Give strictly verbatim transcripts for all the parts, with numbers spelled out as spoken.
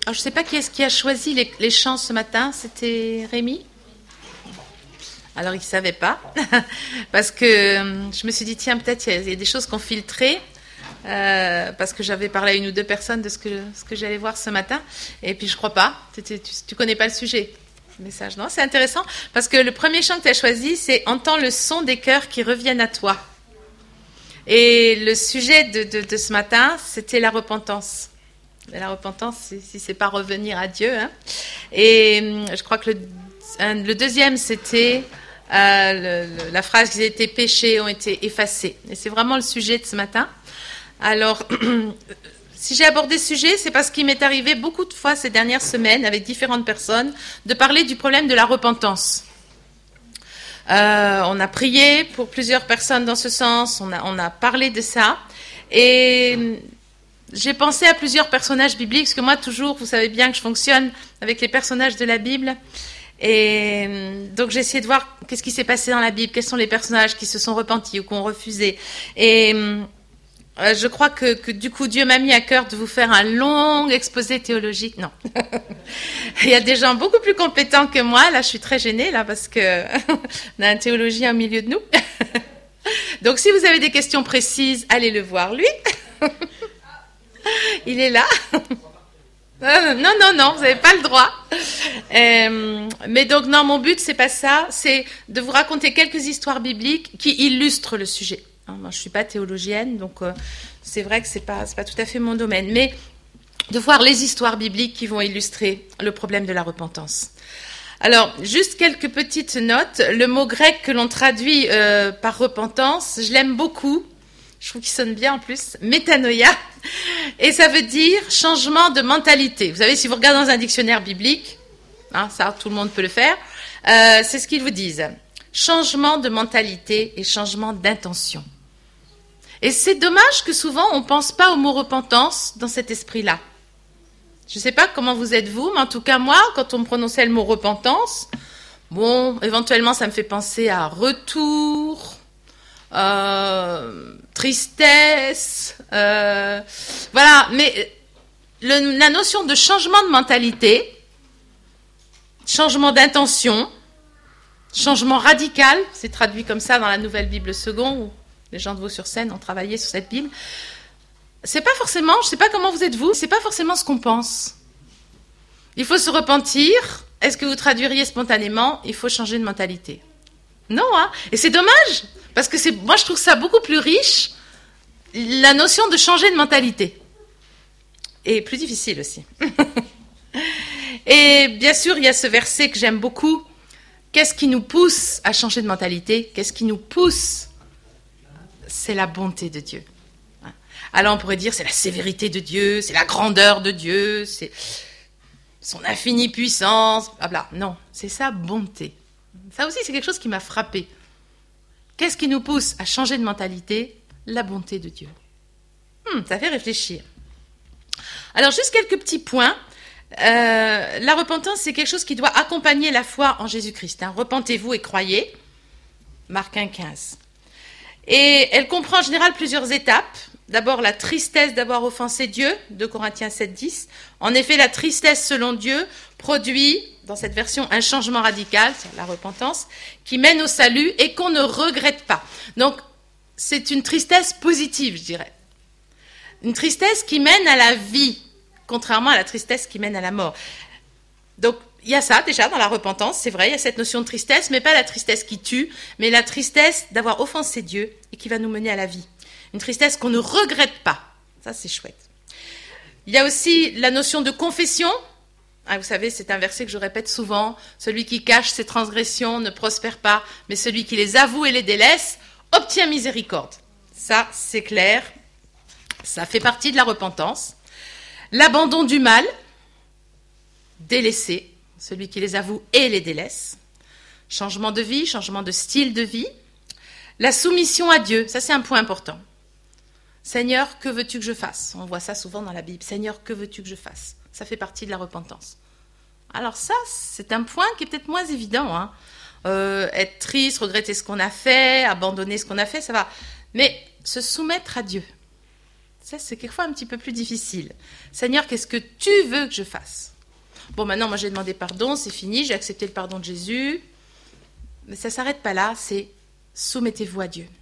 Alors, je ne sais pas qui est-ce qui a choisi les, les chants ce matin. C'était Rémi? Alors, il ne savait pas. Parce que euh, je me suis dit, tiens, peut-être il y, y a des choses qu'on filtrait. Euh, parce que j'avais parlé à une ou deux personnes de ce que, ce que j'allais voir ce matin. Et puis, je ne crois pas. Tu ne connais pas le sujet. Le message, non? C'est intéressant. Parce que le premier chant que tu as choisi, c'est « Entends le son des cœurs qui reviennent à toi ». Et le sujet de, de, de ce matin, c'était la repentance. La repentance, si, si c'est pas revenir à Dieu. Hein. Et je crois que le, un, le deuxième, c'était euh, le, le, la phrase qu'ils étaient péchés ont été effacés. Et c'est vraiment le sujet de ce matin. Alors, si j'ai abordé ce sujet, c'est parce qu'il m'est arrivé beaucoup de fois ces dernières semaines, avec différentes personnes, de parler du problème de la repentance. Euh, on a prié pour plusieurs personnes dans ce sens, on a, on a parlé de ça. Et j'ai pensé à plusieurs personnages bibliques, parce que moi, toujours, vous savez bien que je fonctionne avec les personnages de la Bible. Et donc, j'ai essayé de voir qu'est-ce qui s'est passé dans la Bible, quels sont les personnages qui se sont repentis ou qui ont refusé. Et euh, je crois que, que, du coup, Dieu m'a mis à cœur de vous faire un long exposé théologique. Non. Il y a des gens beaucoup plus compétents que moi. Là, je suis très gênée, là, parce que on a un théologien au milieu de nous. Donc, si vous avez des questions précises, allez le voir, lui. Il est là. Non, non, non, vous n'avez pas le droit. Euh, mais donc, non, mon but, c'est pas ça. C'est de vous raconter quelques histoires bibliques qui illustrent le sujet. Hein, moi, je suis pas théologienne, donc euh, c'est vrai que c'est pas, c'est pas tout à fait mon domaine. Mais de voir les histoires bibliques qui vont illustrer le problème de la repentance. Alors, juste quelques petites notes. Le mot grec que l'on traduit euh, par repentance, je l'aime beaucoup. Je trouve qu'il sonne bien en plus, métanoïa, et ça veut dire changement de mentalité. Vous savez, si vous regardez dans un dictionnaire biblique, hein, ça tout le monde peut le faire, euh, c'est ce qu'ils vous disent. Changement de mentalité et changement d'intention. Et c'est dommage que souvent on ne pense pas au mot repentance dans cet esprit-là. Je ne sais pas comment vous êtes vous, mais en tout cas moi, quand on me prononçait le mot repentance, bon, éventuellement ça me fait penser à retour... Euh, tristesse, euh, voilà, mais le, la notion de changement de mentalité, changement d'intention, changement radical, c'est traduit comme ça dans la Nouvelle Bible Second, où les gens de Vaux-sur-Seine ont travaillé sur cette Bible. C'est pas forcément, je sais pas comment vous êtes vous, c'est pas forcément ce qu'on pense. Il faut se repentir. Est-ce que vous traduiriez spontanément? Il faut changer de mentalité. Non, hein. Et c'est dommage. Parce que c'est, moi, je trouve ça beaucoup plus riche, la notion de changer de mentalité. Et plus difficile aussi. Et bien sûr, il y a ce verset que j'aime beaucoup. Qu'est-ce qui nous pousse à changer de mentalité? Qu'est-ce qui nous pousse? C'est la bonté de Dieu. Alors, on pourrait dire, c'est la sévérité de Dieu, c'est la grandeur de Dieu, c'est son infinie puissance, blabla. Non, c'est sa bonté. Ça aussi, c'est quelque chose qui m'a frappée. Qu'est-ce qui nous pousse à changer de mentalité? La bonté de Dieu. Hum, ça fait réfléchir. Alors, juste quelques petits points. Euh, la repentance, c'est quelque chose qui doit accompagner la foi en Jésus-Christ. Hein. Repentez-vous et croyez. Marc un, quinze. Et elle comprend en général plusieurs étapes. D'abord, la tristesse d'avoir offensé Dieu, deux Corinthiens sept, dix. En effet, la tristesse selon Dieu produit, dans cette version, un changement radical, c'est la repentance, qui mène au salut et qu'on ne regrette pas. Donc, c'est une tristesse positive, je dirais. Une tristesse qui mène à la vie, contrairement à la tristesse qui mène à la mort. Donc, il y a ça déjà dans la repentance, c'est vrai, il y a cette notion de tristesse, mais pas la tristesse qui tue, mais la tristesse d'avoir offensé Dieu et qui va nous mener à la vie. Une tristesse qu'on ne regrette pas. Ça, c'est chouette. Il y a aussi la notion de confession. Ah, vous savez, c'est un verset que je répète souvent. Celui qui cache ses transgressions ne prospère pas, mais celui qui les avoue et les délaisse obtient miséricorde. Ça, c'est clair. Ça fait partie de la repentance. L'abandon du mal, délaisser, celui qui les avoue et les délaisse. Changement de vie, changement de style de vie. La soumission à Dieu, ça c'est un point important. Seigneur, que veux-tu que je fasse? On voit ça souvent dans la Bible. Seigneur, que veux-tu que je fasse? Ça fait partie de la repentance. Alors ça, c'est un point qui est peut-être moins évident. Hein. Euh, être triste, regretter ce qu'on a fait, abandonner ce qu'on a fait, ça va. Mais se soumettre à Dieu, Ça, c'est quelquefois un petit peu plus difficile. Seigneur, qu'est-ce que tu veux que je fasse? Bon, maintenant, moi, j'ai demandé pardon, c'est fini, j'ai accepté le pardon de Jésus. Mais ça ne s'arrête pas là, c'est soumettez-vous à Dieu.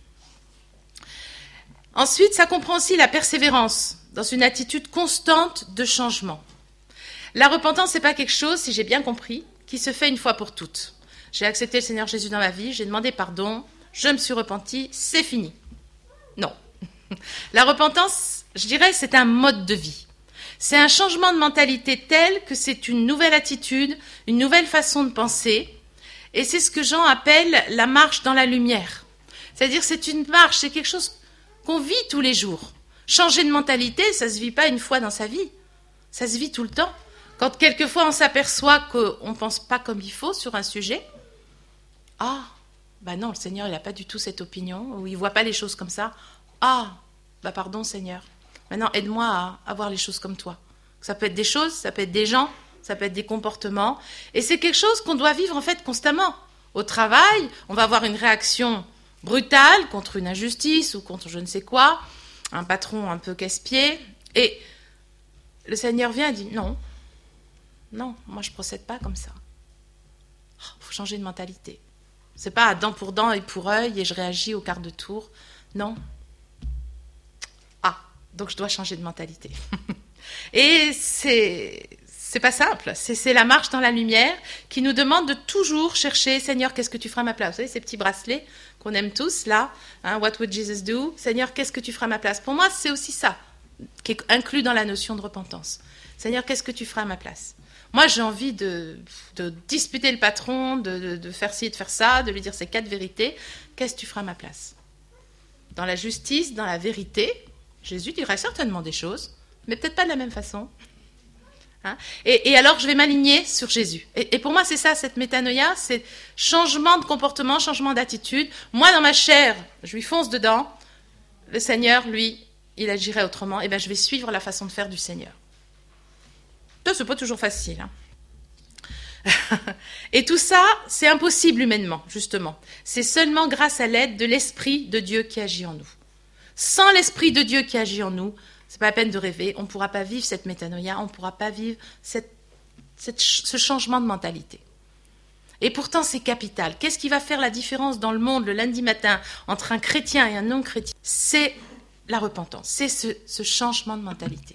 Ensuite, ça comprend aussi la persévérance dans une attitude constante de changement. La repentance, ce n'est pas quelque chose, si j'ai bien compris, qui se fait une fois pour toutes. J'ai accepté le Seigneur Jésus dans ma vie, j'ai demandé pardon, je me suis repenti, c'est fini. Non. La repentance, je dirais, c'est un mode de vie. C'est un changement de mentalité tel que c'est une nouvelle attitude, une nouvelle façon de penser. Et c'est ce que Jean appelle la marche dans la lumière. C'est-à-dire c'est une marche, c'est quelque chose qu'on vit tous les jours. Changer de mentalité, ça ne se vit pas une fois dans sa vie. Ça se vit tout le temps. Quand quelquefois on s'aperçoit qu'on ne pense pas comme il faut sur un sujet, ah, ben non, le Seigneur il n'a pas du tout cette opinion, ou il ne voit pas les choses comme ça. Ah, bah pardon Seigneur, maintenant aide-moi à, à voir les choses comme toi. Ça peut être des choses, ça peut être des gens, ça peut être des comportements. Et c'est quelque chose qu'on doit vivre en fait constamment. Au travail, on va avoir une réaction brutale contre une injustice ou contre je ne sais quoi, un patron un peu casse-pied. Et le Seigneur vient et dit non, non, moi je ne procède pas comme ça. Il oh, faut changer de mentalité. C'est pas dent pour dent, œil pour œil et je réagis au quart de tour. Non. Ah, donc je dois changer de mentalité. Et c'est, c'est pas simple. C'est, c'est la marche dans la lumière qui nous demande de toujours chercher, Seigneur, qu'est-ce que tu feras à ma place? Vous savez, ces petits bracelets qu'on aime tous, là, hein, What would Jesus do? Seigneur, qu'est-ce que tu feras à ma place? Pour moi, c'est aussi ça qui est inclus dans la notion de repentance. Seigneur, qu'est-ce que tu feras à ma place? Moi, j'ai envie de, de disputer le patron, de, de, de faire ci et de faire ça, de lui dire ces quatre vérités. Qu'est-ce que tu feras à ma place? Dans la justice, dans la vérité, Jésus dirait certainement des choses, mais peut-être pas de la même façon. Hein? Et, et alors, je vais m'aligner sur Jésus. Et, et pour moi, c'est ça, cette métanoïa, c'est changement de comportement, changement d'attitude. Moi, dans ma chair, je lui fonce dedans. Le Seigneur, lui, il agirait autrement. Et bien, je vais suivre la façon de faire du Seigneur. Ça, c'est pas toujours facile. Hein. Et tout ça, c'est impossible humainement, justement. C'est seulement grâce à l'aide de l'Esprit de Dieu qui agit en nous. Sans l'Esprit de Dieu qui agit en nous, c'est pas la peine de rêver, on ne pourra pas vivre cette métanoïa, on ne pourra pas vivre cette, cette, ce changement de mentalité. Et pourtant, c'est capital. Qu'est-ce qui va faire la différence dans le monde le lundi matin entre un chrétien et un non-chrétien? C'est la repentance, c'est ce, ce changement de mentalité.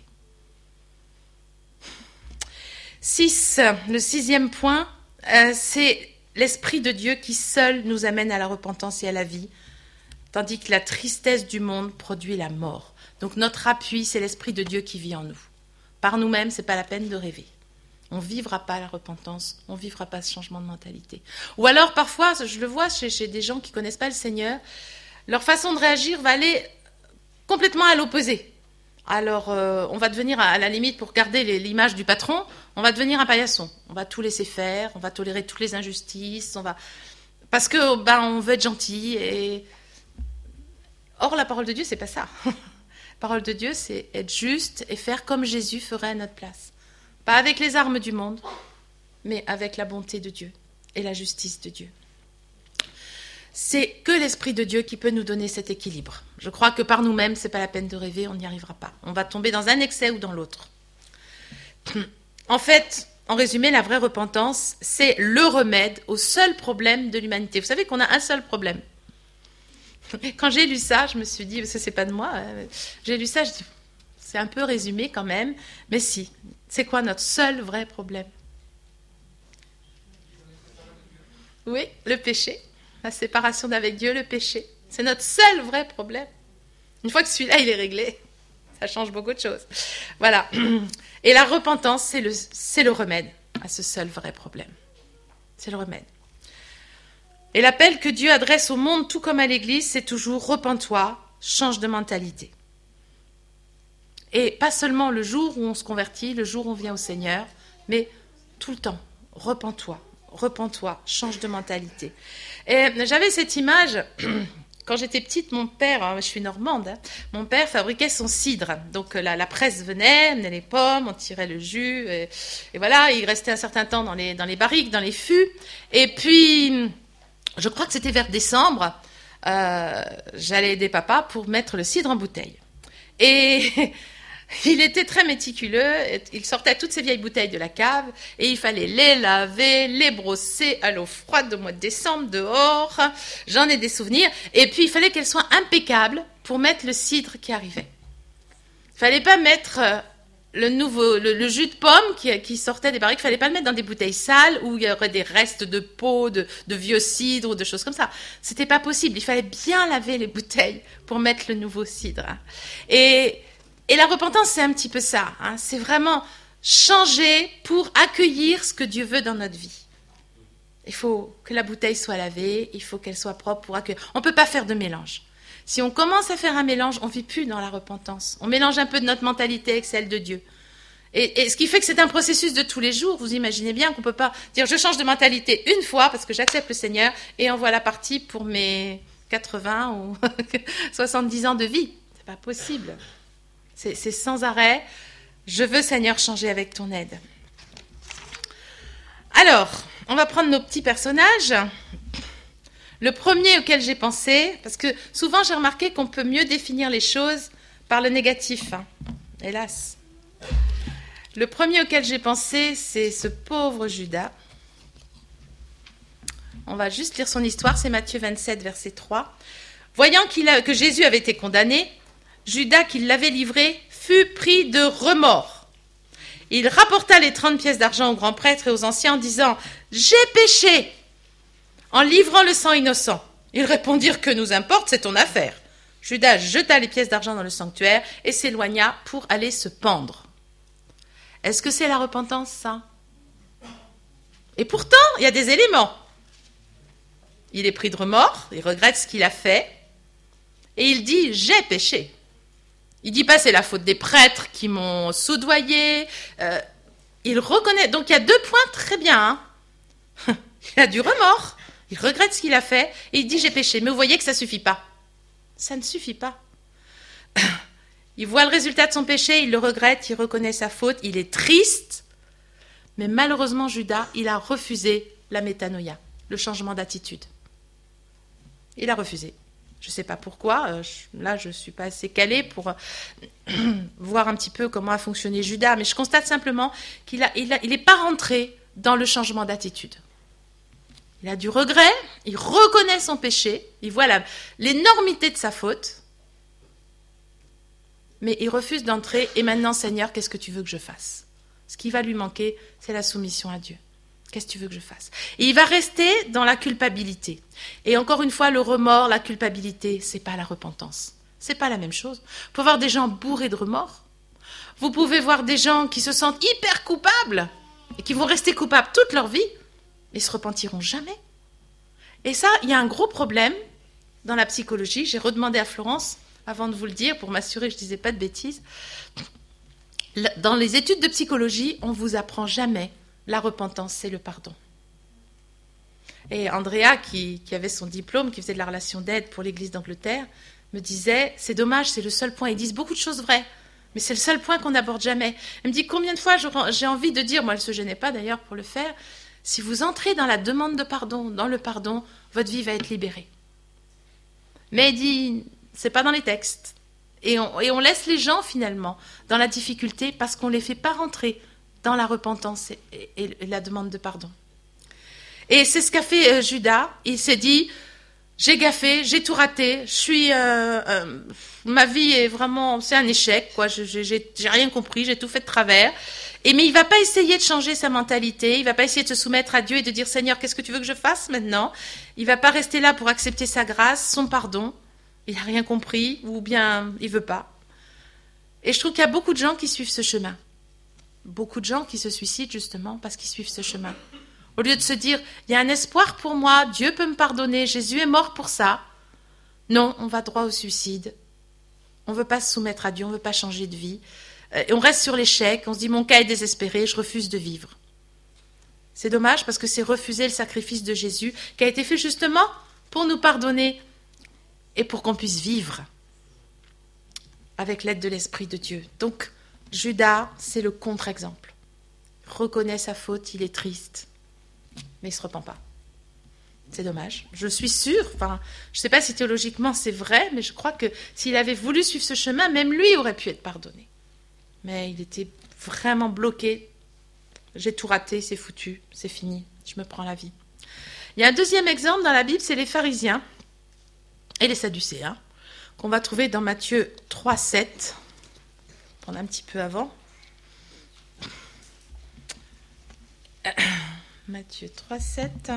Six, le sixième point, euh, c'est l'Esprit de Dieu qui seul nous amène à la repentance et à la vie, tandis que la tristesse du monde produit la mort. Donc notre appui, c'est l'Esprit de Dieu qui vit en nous. Par nous-mêmes, ce n'est pas la peine de rêver. On ne vivra pas la repentance, on ne vivra pas ce changement de mentalité. Ou alors, parfois, je le vois chez, chez des gens qui ne connaissent pas le Seigneur, leur façon de réagir va aller complètement à l'opposé. Alors, euh, on va devenir, à la limite, pour garder les, l'image du patron, on va devenir un paillasson. On va tout laisser faire, on va tolérer toutes les injustices, on va... parce que ben, on veut être gentil. Et... Or, la parole de Dieu, c'est pas ça. La parole de Dieu, c'est être juste et faire comme Jésus ferait à notre place. Pas avec les armes du monde, mais avec la bonté de Dieu et la justice de Dieu. C'est que l'Esprit de Dieu qui peut nous donner cet équilibre. Je crois que par nous-mêmes, ce n'est pas la peine de rêver, on n'y arrivera pas. On va tomber dans un excès ou dans l'autre. En fait, en résumé, la vraie repentance, c'est le remède au seul problème de l'humanité. Vous savez qu'on a un seul problème. Quand j'ai lu ça, je me suis dit, parce que ce n'est pas de moi, j'ai lu ça, je dis, c'est un peu résumé quand même, mais si, c'est quoi notre seul vrai problème? Oui, le péché. La séparation d'avec Dieu, le péché. C'est notre seul vrai problème. Une fois que celui-là, il est réglé, ça change beaucoup de choses. Voilà. Et la repentance, c'est le, c'est le remède à ce seul vrai problème. C'est le remède. Et l'appel que Dieu adresse au monde, tout comme à l'Église, c'est toujours « repens-toi, change de mentalité ». Et pas seulement le jour où on se convertit, le jour où on vient au Seigneur, mais tout le temps, « repens-toi ». Repens-toi, change de mentalité. Et j'avais cette image, quand j'étais petite, mon père, je suis normande, hein, mon père fabriquait son cidre. Donc la, la presse venait, menait les pommes, on tirait le jus, et, et voilà, il restait un certain temps dans les, dans les barriques, dans les fûts. Et puis, je crois que c'était vers décembre, euh, j'allais aider papa pour mettre le cidre en bouteille. Et il était très méticuleux, il sortait toutes ces vieilles bouteilles de la cave et il fallait les laver, les brosser à l'eau froide au mois de décembre dehors, j'en ai des souvenirs, et puis il fallait qu'elles soient impeccables pour mettre le cidre qui arrivait. Il fallait pas mettre le nouveau, le, le jus de pomme qui, qui sortait des barriques, il fallait pas le mettre dans des bouteilles sales où il y aurait des restes de peau, de, de vieux cidre ou de choses comme ça. C'était pas possible, il fallait bien laver les bouteilles pour mettre le nouveau cidre. Et Et la repentance, c'est un petit peu ça. Hein. C'est vraiment changer pour accueillir ce que Dieu veut dans notre vie. Il faut que la bouteille soit lavée, il faut qu'elle soit propre pour accueillir. On ne peut pas faire de mélange. Si on commence à faire un mélange, on ne vit plus dans la repentance. On mélange un peu de notre mentalité avec celle de Dieu. Et, et ce qui fait que c'est un processus de tous les jours. Vous imaginez bien qu'on ne peut pas dire je change de mentalité une fois parce que j'accepte le Seigneur et envoie la partie pour mes quatre-vingts ou soixante-dix ans de vie. Ce n'est pas possible. C'est, c'est sans arrêt. Je veux, Seigneur, changer avec ton aide. Alors, on va prendre nos petits personnages. Le premier auquel j'ai pensé, parce que souvent j'ai remarqué qu'on peut mieux définir les choses par le négatif, hein, hélas. Le premier auquel j'ai pensé, c'est ce pauvre Judas. On va juste lire son histoire, c'est Matthieu vingt-sept, verset trois. Voyant qu'il a, que Jésus avait été condamné, Judas, qui l'avait livré, fut pris de remords. Il rapporta les trente pièces d'argent aux grands prêtres et aux anciens en disant « J'ai péché !» en livrant le sang innocent. Ils répondirent « Que nous importe, c'est ton affaire !» Judas jeta les pièces d'argent dans le sanctuaire et s'éloigna pour aller se pendre. Est-ce que c'est la repentance, ça? Et pourtant, il y a des éléments. Il est pris de remords, il regrette ce qu'il a fait, et il dit « J'ai péché !» Il dit pas c'est la faute des prêtres qui m'ont soudoyé. Euh, il reconnaît. Donc il y a deux points très bien. Hein. Il a du remords. Il regrette ce qu'il a fait et il dit j'ai péché. Mais vous voyez que ça suffit pas. Ça ne suffit pas. Il voit le résultat de son péché, il le regrette, il reconnaît sa faute, il est triste. Mais malheureusement Judas, il a refusé la métanoïa, le changement d'attitude. Il a refusé. Je ne sais pas pourquoi, euh, je, là je ne suis pas assez calée pour euh, voir un petit peu comment a fonctionné Judas, mais je constate simplement qu'il a, il a, il n'est pas rentré dans le changement d'attitude. Il a du regret, il reconnaît son péché, il voit la, l'énormité de sa faute, mais il refuse d'entrer, et maintenant Seigneur, qu'est-ce que tu veux que je fasse? Ce qui va lui manquer, c'est la soumission à Dieu. Qu'est-ce que tu veux que je fasse? Et il va rester dans la culpabilité. Et encore une fois, le remords, la culpabilité, c'est pas la repentance. C'est pas la même chose. Vous pouvez voir des gens bourrés de remords. Vous pouvez voir des gens qui se sentent hyper coupables et qui vont rester coupables toute leur vie et se repentiront jamais. Et ça, il y a un gros problème dans la psychologie. J'ai redemandé à Florence, avant de vous le dire, pour m'assurer que je disais pas de bêtises. Dans les études de psychologie, on vous apprend jamais la repentance, c'est le pardon. Et Andrea, qui, qui avait son diplôme, qui faisait de la relation d'aide pour l'Église d'Angleterre, me disait, c'est dommage, c'est le seul point. Ils disent beaucoup de choses vraies, mais c'est le seul point qu'on n'aborde jamais. Elle me dit, combien de fois j'ai envie de dire, moi elle ne se gênait pas d'ailleurs pour le faire, si vous entrez dans la demande de pardon, dans le pardon, votre vie va être libérée. Mais elle dit, c'est pas dans les textes. Et on, et on laisse les gens finalement dans la difficulté parce qu'on ne les fait pas rentrer dans la repentance et, et, et la demande de pardon. Et c'est ce qu'a fait euh, Judas. Il s'est dit, j'ai gaffé, j'ai tout raté, je suis, euh, euh, ma vie est vraiment, c'est un échec, quoi. Je, je, j'ai, j'ai rien compris, j'ai tout fait de travers. Et mais il va pas essayer de changer sa mentalité, il va pas essayer de se soumettre à Dieu et de dire Seigneur, qu'est-ce que tu veux que je fasse maintenant? Il va pas rester là pour accepter sa grâce, son pardon. Il a rien compris ou bien il veut pas. Et je trouve qu'il y a beaucoup de gens qui suivent ce chemin. Beaucoup de gens qui se suicident justement parce qu'ils suivent ce chemin. Au lieu de se dire, il y a un espoir pour moi, Dieu peut me pardonner, Jésus est mort pour ça. Non, on va droit au suicide. On ne veut pas se soumettre à Dieu, on ne veut pas changer de vie. Et on reste sur l'échec, on se dit, mon cas est désespéré, je refuse de vivre. C'est dommage parce que c'est refuser le sacrifice de Jésus qui a été fait justement pour nous pardonner et pour qu'on puisse vivre avec l'aide de l'Esprit de Dieu. Donc, Judas, c'est le contre-exemple. Il reconnaît sa faute, il est triste, mais il ne se repent pas. C'est dommage. Je suis sûre, enfin, je ne sais pas si théologiquement c'est vrai, mais je crois que s'il avait voulu suivre ce chemin, même lui aurait pu être pardonné. Mais il était vraiment bloqué. J'ai tout raté, c'est foutu, c'est fini, je me prends la vie. Il y a un deuxième exemple dans la Bible, c'est les pharisiens et les sadducéens, qu'on va trouver dans Matthieu trois, sept. On prendre un petit peu avant. Matthieu trois, sept.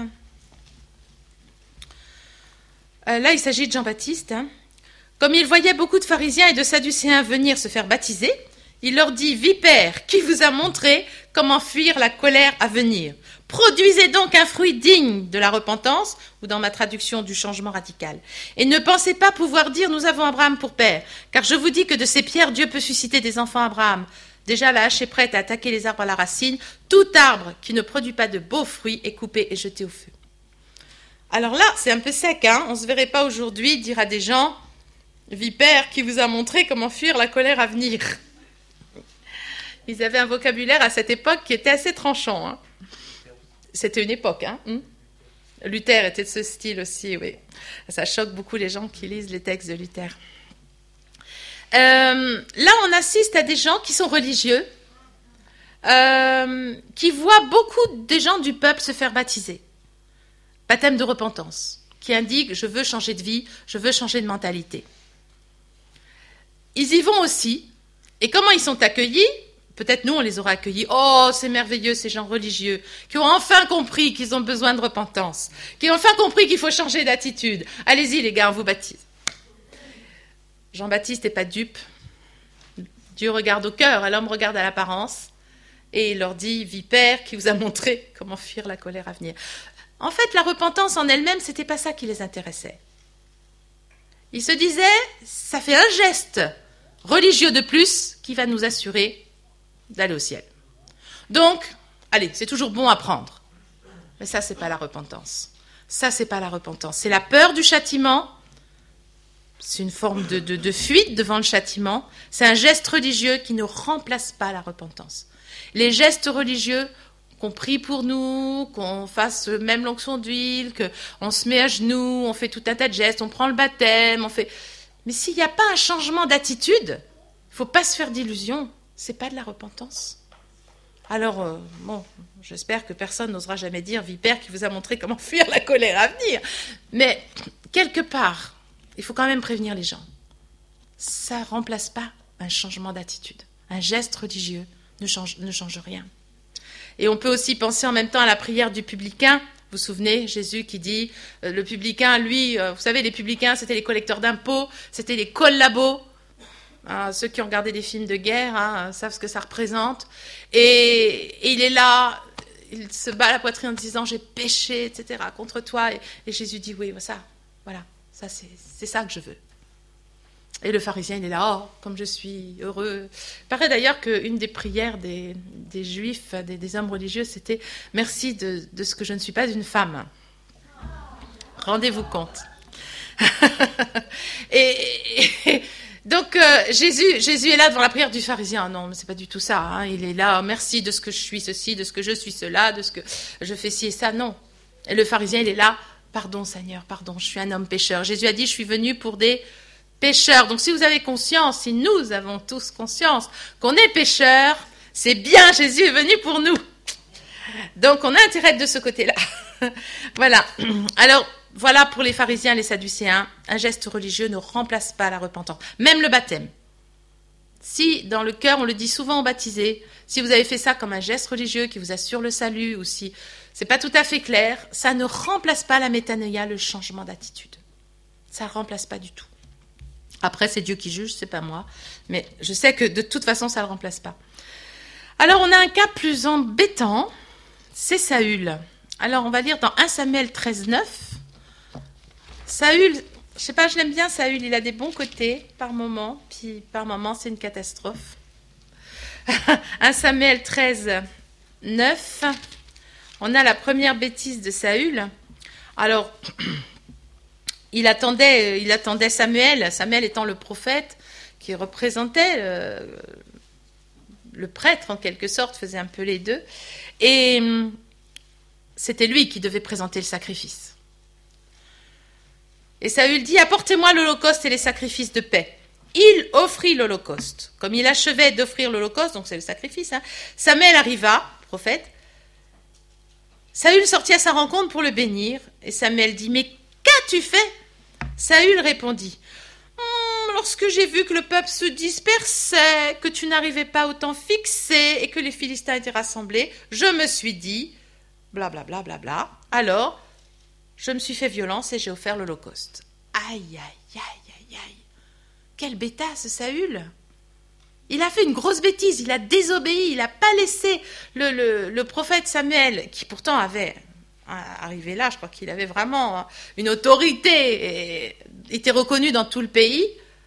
Euh, là, il s'agit de Jean-Baptiste. Hein. Comme il voyait beaucoup de pharisiens et de sadducéens venir se faire baptiser, il leur dit, « Vipères, qui vous a montré comment fuir la colère à venir ? Produisez donc un fruit digne de la repentance, ou dans ma traduction du changement radical. Et ne pensez pas pouvoir dire, nous avons Abraham pour père, car je vous dis que de ces pierres, Dieu peut susciter des enfants à Abraham. Déjà, la hache est prête à attaquer les arbres à la racine. Tout arbre qui ne produit pas de beaux fruits est coupé et jeté au feu. » Alors là, c'est un peu sec, hein. On ne se verrait pas aujourd'hui dire à des gens, « Vipère, qui vous a montré comment fuir la colère à venir ?» Ils avaient un vocabulaire à cette époque qui était assez tranchant. Hein. C'était une époque. Hein. Luther était de ce style aussi, oui. Ça choque beaucoup les gens qui lisent les textes de Luther. Euh, là, on assiste à des gens qui sont religieux, euh, qui voient beaucoup des gens du peuple se faire baptiser. Baptême de repentance, qui indique « je veux changer de vie, je veux changer de mentalité ». Ils y vont aussi. Et comment ils sont accueillis ? Peut-être nous, on les aura accueillis. Oh, c'est merveilleux, ces gens religieux, qui ont enfin compris qu'ils ont besoin de repentance, qui ont enfin compris qu'il faut changer d'attitude. Allez-y, les gars, on vous baptise. Jean-Baptiste n'est pas dupe. Dieu regarde au cœur, l'homme regarde à l'apparence. Et il leur dit, Vipère, qui vous a montré comment fuir la colère à venir. En fait, la repentance en elle-même, c'était pas ça qui les intéressait. Ils se disaient, ça fait un geste religieux de plus qui va nous assurer d'aller au ciel. Donc, allez, c'est toujours bon à prendre. Mais ça, c'est pas la repentance. Ça, c'est pas la repentance. C'est la peur du châtiment. C'est une forme de, de, de fuite devant le châtiment. C'est un geste religieux qui ne remplace pas la repentance. Les gestes religieux, qu'on prie pour nous, qu'on fasse même l'onction d'huile, qu'on se met à genoux, on fait tout un tas de gestes, on prend le baptême, on fait... Mais s'il n'y a pas un changement d'attitude, il ne faut pas se faire d'illusions. C'est pas de la repentance. Alors, euh, bon, j'espère que personne n'osera jamais dire « Vipère qui vous a montré comment fuir la colère à venir ». Mais, quelque part, il faut quand même prévenir les gens. Ça ne remplace pas un changement d'attitude. Un geste religieux ne change, ne change rien. Et on peut aussi penser en même temps à la prière du publicain. Vous vous souvenez, Jésus qui dit, euh, le publicain, lui, euh, vous savez, les publicains, c'était les collecteurs d'impôts, c'était les collabos. Hein, ceux qui ont regardé des films de guerre hein, savent ce que ça représente. Et, et il est là, il se bat la poitrine en disant, j'ai péché, et cetera, contre toi. Et, et Jésus dit, oui, ça, voilà, ça c'est, c'est ça que je veux. Et le pharisien, il est là, oh, comme je suis heureux. Il paraît d'ailleurs qu'une des prières des, des juifs, des, des hommes religieux, c'était « Merci de, de ce que je ne suis pas une femme ». Rendez-vous compte. et, et donc, euh, Jésus, Jésus est là devant la prière du pharisien. Non, mais c'est pas du tout ça. Hein. Il est là, merci de ce que je suis ceci, de ce que je suis cela, de ce que je fais ci et ça. Non. Et le pharisien, il est là, pardon Seigneur, pardon, je suis un homme pécheur. Jésus a dit, je suis venu pour des... pécheurs. Donc si vous avez conscience, si nous avons tous conscience qu'on est pécheurs, c'est bien, Jésus est venu pour nous. Donc on a intérêt de ce côté-là. Voilà. Alors voilà pour les pharisiens et les sadducéens, un geste religieux ne remplace pas la repentance. Même le baptême. Si dans le cœur, on le dit souvent aux baptisés, si vous avez fait ça comme un geste religieux qui vous assure le salut, ou si c'est pas tout à fait clair, ça ne remplace pas la métanoïa, le changement d'attitude. Ça ne remplace pas du tout. Après, c'est Dieu qui juge, c'est pas moi. Mais je sais que de toute façon, ça ne le remplace pas. Alors, on a un cas plus embêtant, c'est Saül. Alors, on va lire dans premier Samuel treize, neuf. Saül, je sais pas, je l'aime bien, Saül, il a des bons côtés par moment, puis par moment, c'est une catastrophe. premier Samuel treize, neuf. On a la première bêtise de Saül. Alors... Il attendait, il attendait Samuel, Samuel étant le prophète qui représentait euh, le prêtre en quelque sorte, faisait un peu les deux. Et c'était lui qui devait présenter le sacrifice. Et Saül dit, apportez-moi l'holocauste et les sacrifices de paix. Il offrit l'holocauste. Comme il achevait d'offrir l'holocauste, donc c'est le sacrifice, hein, Samuel arriva, prophète. Saül sortit à sa rencontre pour le bénir. Et Samuel dit, mais qu'as-tu fait? Saül répondit, hm, lorsque j'ai vu que le peuple se dispersait, que tu n'arrivais pas au temps fixé et que les Philistins étaient rassemblés, je me suis dit, blablabla, bla, bla, bla. Alors, je me suis fait violence et j'ai offert l'holocauste. Aïe, aïe, aïe, aïe, aïe. Quel bêta ce Saül! Il a fait une grosse bêtise, il a désobéi, il n'a pas laissé le, le, le prophète Samuel, qui pourtant avait, arrivé là, je crois qu'il avait vraiment une autorité, et était reconnu dans tout le pays.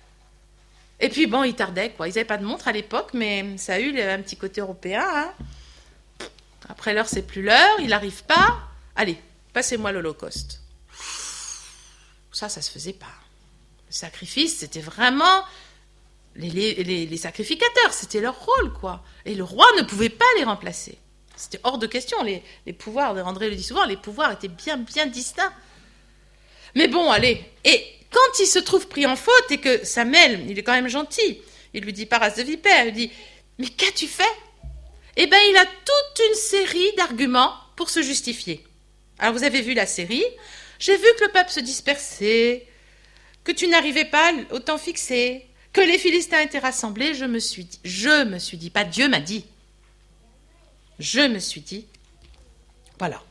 Et puis bon, il tardait, quoi. Ils n'avaient pas de montre à l'époque, mais Saül avait un petit côté européen. Hein. Après l'heure, c'est plus l'heure, il n'arrive pas. Allez, passez-moi l'holocauste. Ça, ça se faisait pas. Le sacrifice, c'était vraiment les, les, les, les sacrificateurs, c'était leur rôle, quoi. Et le roi ne pouvait pas les remplacer. C'était hors de question. Les, les pouvoirs, André le dit souvent, les pouvoirs étaient bien, bien distincts. Mais bon, allez. Et quand il se trouve pris en faute et que Samuel, il est quand même gentil, il lui dit par race de vipère, il dit, mais qu'as-tu fait? Eh bien, il a toute une série d'arguments pour se justifier. Alors, vous avez vu la série. J'ai vu que le peuple se dispersait, que tu n'arrivais pas au temps fixé, que les Philistins étaient rassemblés. Je me suis dit, je me suis dit, pas Dieu m'a dit. Je me suis dit, voilà.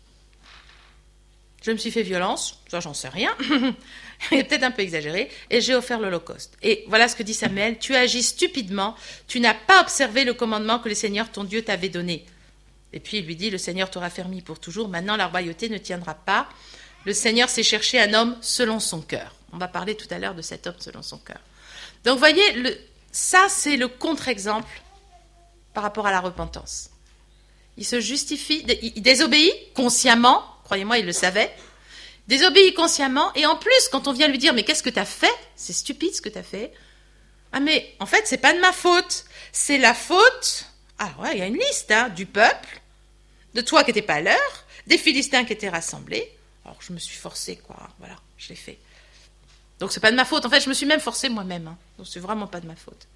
Je me suis fait violence, ça j'en sais rien, il est peut-être un peu exagéré, et j'ai offert l'holocauste. Et voilà ce que dit Samuel, tu agis stupidement, tu n'as pas observé le commandement que le Seigneur ton Dieu t'avait donné. Et puis il lui dit, le Seigneur t'aura fermi pour toujours, maintenant la royauté ne tiendra pas. Le Seigneur s'est cherché un homme selon son cœur. On va parler tout à l'heure de cet homme selon son cœur. Donc vous voyez, le, ça c'est le contre-exemple par rapport à la repentance. Il se justifie, il désobéit consciemment, croyez-moi, il le savait, désobéit consciemment, et en plus, quand on vient lui dire, mais qu'est-ce que tu as fait? C'est stupide ce que tu as fait. Ah mais, en fait, c'est pas de ma faute. C'est la faute, ah ouais, il y a une liste, hein, du peuple, de toi qui n'étais pas à l'heure, des Philistins qui étaient rassemblés. Alors, je me suis forcée, quoi, voilà, je l'ai fait. Donc, c'est pas de ma faute. En fait, je me suis même forcée moi-même, hein. Donc, c'est vraiment pas de ma faute.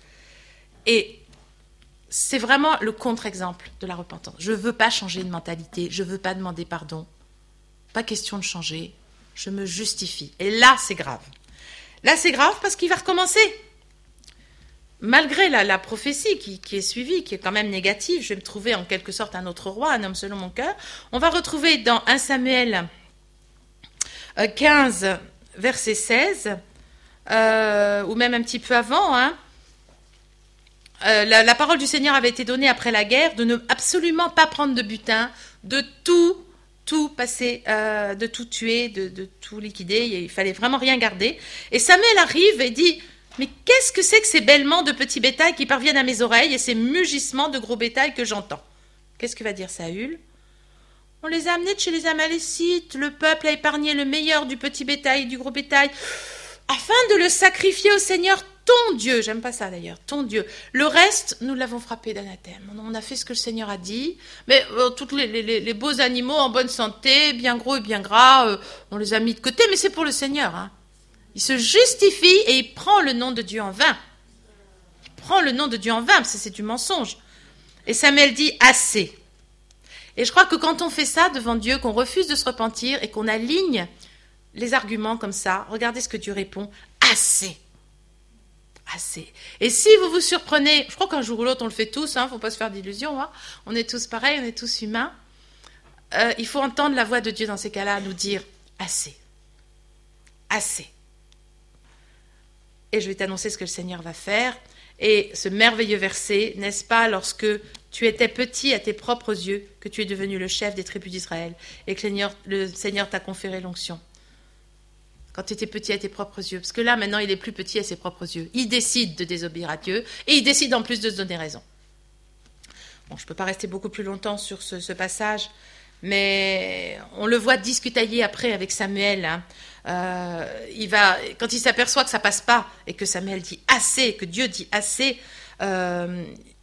Et c'est vraiment le contre-exemple de la repentance. Je ne veux pas changer de mentalité, je ne veux pas demander pardon. Pas question de changer, je me justifie. Et là, c'est grave. Là, c'est grave parce qu'il va recommencer. Malgré la, la prophétie qui, qui est suivie, qui est quand même négative, je vais me trouver en quelque sorte un autre roi, un homme selon mon cœur. On va retrouver dans premier Samuel quinze, verset seize, euh, ou même un petit peu avant, hein, Euh, la, la parole du Seigneur avait été donnée après la guerre de ne absolument pas prendre de butin, de tout, tout passer, euh, de tout tuer, de, de tout liquider. Il fallait vraiment rien garder. Et Samuel arrive et dit, mais qu'est-ce que c'est que ces bêlements de petits bétails qui parviennent à mes oreilles et ces mugissements de gros bétail que j'entends? Qu'est-ce que va dire Saül? On les a amenés de chez les Amalécites. Le peuple a épargné le meilleur du petit bétail et du gros bétail afin de le sacrifier au Seigneur ton Dieu. J'aime pas ça d'ailleurs, ton Dieu. Le reste, nous l'avons frappé d'anathème. On a fait ce que le Seigneur a dit, mais euh, tous les, les, les beaux animaux en bonne santé, bien gros et bien gras, euh, on les a mis de côté, mais c'est pour le Seigneur. Hein. Il se justifie et il prend le nom de Dieu en vain. Il prend le nom de Dieu en vain, parce que c'est du mensonge. Et Samuel dit, assez. Et je crois que quand on fait ça devant Dieu, qu'on refuse de se repentir et qu'on aligne les arguments comme ça, regardez ce que Dieu répond, assez. Assez. Et si vous vous surprenez, je crois qu'un jour ou l'autre on le fait tous, hein, faut pas se faire d'illusions, hein, on est tous pareils, on est tous humains, euh, il faut entendre la voix de Dieu dans ces cas-là nous dire assez, assez. Et je vais t'annoncer ce que le Seigneur va faire, et ce merveilleux verset, n'est-ce pas, lorsque tu étais petit à tes propres yeux, que tu es devenu le chef des tribus d'Israël, et que le Seigneur, le Seigneur t'a conféré l'onction. Quand tu étais petit à tes propres yeux. Parce que là, maintenant, il est plus petit à ses propres yeux. Il décide de désobéir à Dieu et il décide en plus de se donner raison. Bon, je ne peux pas rester beaucoup plus longtemps sur ce, ce passage, mais on le voit discutailler après avec Samuel. Hein. Euh, il va, quand il s'aperçoit que ça ne passe pas et que Samuel dit assez, que Dieu dit assez, euh,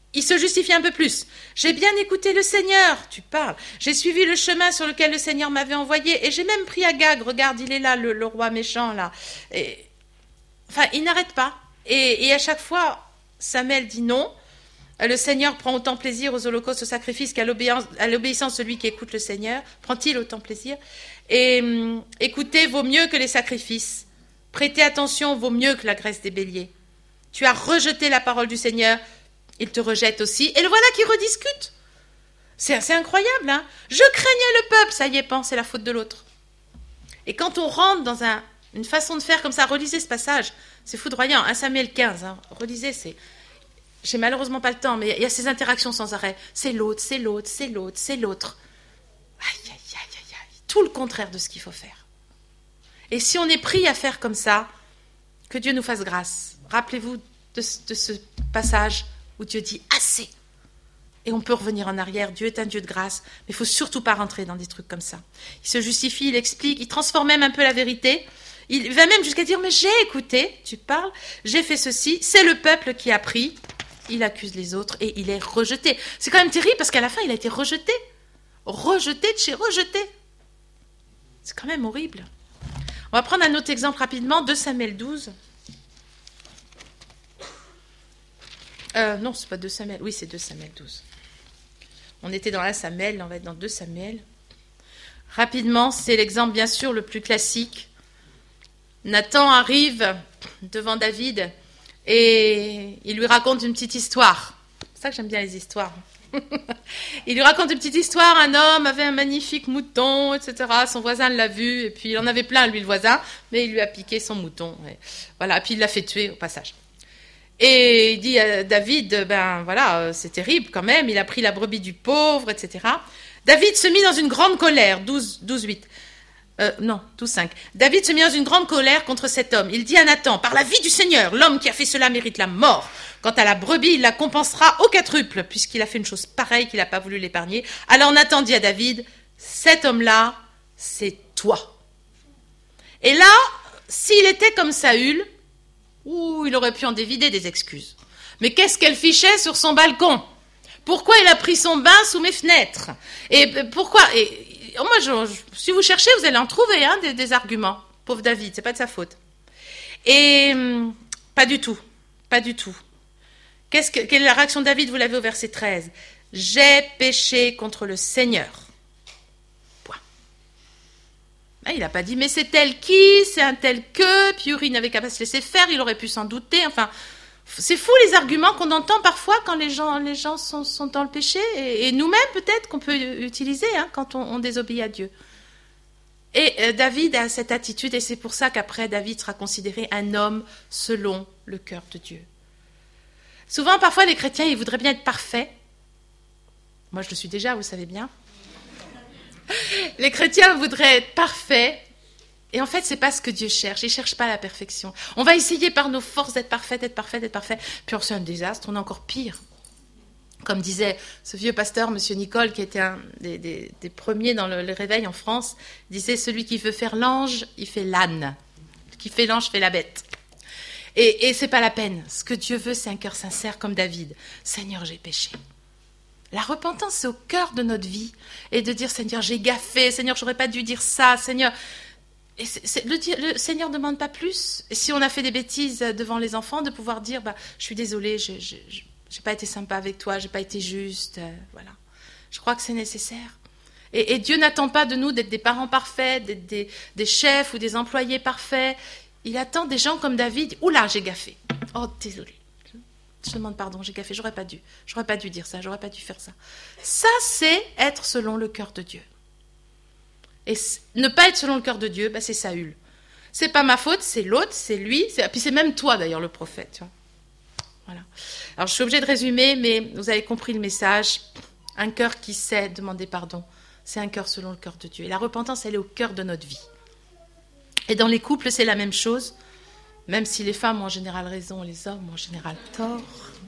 il se justifie un peu plus. J'ai bien écouté le Seigneur, tu parles. J'ai suivi le chemin sur lequel le Seigneur m'avait envoyé et j'ai même pris Agag. Regarde, il est là, le, le roi méchant, là. Et, enfin, il n'arrête pas. Et, et à chaque fois, Samuel dit non. Le Seigneur prend autant plaisir aux holocaustes, aux sacrifices qu'à l'obéissance, à l'obéissance de celui qui écoute le Seigneur. Prend-il autant plaisir? Et hum, écouter vaut mieux que les sacrifices. Prêter attention vaut mieux que la graisse des béliers. Tu as rejeté la parole du Seigneur, il te rejette aussi. Et le voilà qui rediscute. C'est, c'est incroyable, hein? Je craignais le peuple, ça y est, pense, c'est la faute de l'autre. Et quand on rentre dans un, une façon de faire comme ça, relisez ce passage, c'est foudroyant. un Samuel quinze, hein, relisez, c'est... J'ai malheureusement pas le temps, mais il y a ces interactions sans arrêt. C'est l'autre, c'est l'autre, c'est l'autre, c'est l'autre. Aïe, aïe, aïe, aïe, aïe. Tout le contraire de ce qu'il faut faire. Et si on est pris à faire comme ça, que Dieu nous fasse grâce. Rappelez-vous de, de ce passage où Dieu dit « assez ». Et on peut revenir en arrière. Dieu est un Dieu de grâce, mais il ne faut surtout pas rentrer dans des trucs comme ça. Il se justifie, il explique, il transforme même un peu la vérité. Il va même jusqu'à dire « mais j'ai écouté, tu parles, j'ai fait ceci, c'est le peuple qui a pris ». Il accuse les autres et il est rejeté. C'est quand même terrible parce qu'à la fin, il a été rejeté. Rejeté de chez rejeté. C'est quand même horrible. On va prendre un autre exemple rapidement, deux Samuel douze. Euh, non, c'est pas deux Samuel. Oui, c'est deux Samuel douze. On était dans un Samuel, là, on va être dans deux Samuel. Rapidement, c'est l'exemple bien sûr le plus classique. Nathan arrive devant David et il lui raconte une petite histoire. C'est ça que j'aime bien les histoires. Il lui raconte une petite histoire. Un homme avait un magnifique mouton, et cetera. Son voisin l'a vu et puis il en avait plein, lui, le voisin, mais il lui a piqué son mouton. Et voilà, puis il l'a fait tuer au passage. Et il dit à David, ben voilà, c'est terrible quand même, il a pris la brebis du pauvre, et cetera. David se mit dans une grande colère, douze, douze, huit. Euh, non, douze, cinq. David se mit dans une grande colère contre cet homme. Il dit à Nathan, par la vie du Seigneur, l'homme qui a fait cela mérite la mort. Quant à la brebis, il la compensera au quadruple, puisqu'il a fait une chose pareille qu'il n'a pas voulu l'épargner. Alors Nathan dit à David, cet homme-là, c'est toi. Et là, s'il était comme Saül, ouh, il aurait pu en dévider des excuses. Mais qu'est-ce qu'elle fichait sur son balcon? Pourquoi il a pris son bain sous mes fenêtres? Et pourquoi et, moi, je, je, si vous cherchez, vous allez en trouver hein, des, des arguments. Pauvre David, c'est pas de sa faute. Et hum, pas du tout, pas du tout. Qu'est-ce que, quelle est la réaction de David? Vous l'avez au verset treize. J'ai péché contre le Seigneur. Point. Ah, il n'a pas dit, mais c'est tel qui, c'est un tel que, puis Uri n'avait qu'à pas se laisser faire, il aurait pu s'en douter. Enfin, c'est fou les arguments qu'on entend parfois quand les gens, les gens sont, sont dans le péché, et, et nous-mêmes peut-être qu'on peut utiliser hein, quand on, on désobéit à Dieu. Et euh, David a cette attitude, et c'est pour ça qu'après David sera considéré un homme selon le cœur de Dieu. Souvent, parfois, les chrétiens, ils voudraient bien être parfaits. Moi, je le suis déjà, vous savez bien. Les chrétiens voudraient être parfaits. Et en fait, c'est pas ce que Dieu cherche. Il cherche pas la perfection. On va essayer par nos forces d'être parfaits, d'être parfaits, d'être parfaits. Puis on c'est un désastre, on est encore pire. Comme disait ce vieux pasteur, Monsieur Nicole, qui était un des, des, des premiers dans le, le réveil en France, disait, celui qui veut faire l'ange, il fait l'âne. Qui fait l'ange, fait la bête. Et, et c'est pas la peine. Ce que Dieu veut, c'est un cœur sincère comme David. Seigneur, j'ai péché. La repentance, c'est au cœur de notre vie. Et de dire, Seigneur, j'ai gaffé. Seigneur, j'aurais pas dû dire ça. Seigneur, et c'est, c'est, le, le Seigneur ne demande pas plus. Et si on a fait des bêtises devant les enfants, de pouvoir dire, bah, je suis désolée, je, je, je, j'ai pas été sympa avec toi, j'ai pas été juste. Euh, voilà. Je crois que c'est nécessaire. Et, et Dieu n'attend pas de nous d'être des parents parfaits, d'être des, des chefs ou des employés parfaits. Il attend des gens comme David. Oula, j'ai gaffé. Oh, désolé. Je demande pardon, j'ai gaffé. J'aurais pas dû. J'aurais pas dû dire ça. J'aurais pas dû faire ça. Ça, c'est être selon le cœur de Dieu. Et ne pas être selon le cœur de Dieu, bah, c'est Saül. C'est pas ma faute, c'est l'autre, c'est lui. C'est... Puis c'est même toi, d'ailleurs, le prophète. Tu vois. Voilà. Alors, je suis obligée de résumer, mais vous avez compris le message. Un cœur qui sait demander pardon, c'est un cœur selon le cœur de Dieu. Et la repentance, elle est au cœur de notre vie. Et dans les couples, c'est la même chose, même si les femmes ont en général raison, les hommes ont en général tort.